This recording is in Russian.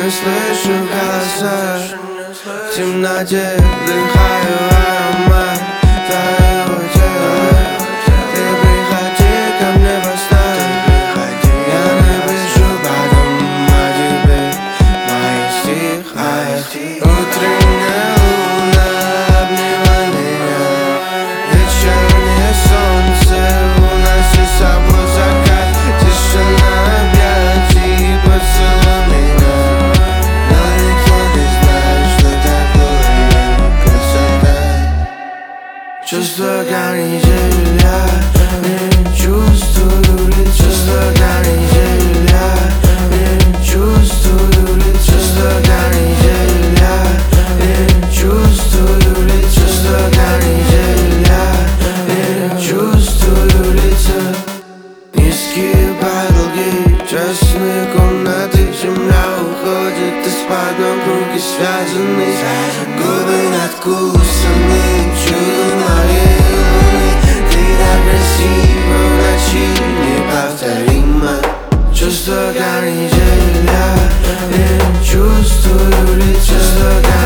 слышу голоса. В темноте вдыхаю аромат твоего тела. Ты приходи ко мне поставь. Я напишу потом о тебе мои стихи. Утренняя луна, обнимай меня. Вечернее солнце уноси с собой закат. Тишина объятий, поцелуй меня. Но никто не знает, что такое красота. Чувство горизонта, не чувствую лица. Чувство горизонта, не чувствую лица. Чувство горизонта, не чувствую лица. Чувство горизонта, не чувствую лица. Низкие потолки, частные комнаты. Земля уходит из-под ног, руки связаны. Губы надкусаны, чудо моей луны. Ты так красива в ночи, неповторимо. Чувство горизонта, не чувствую лица.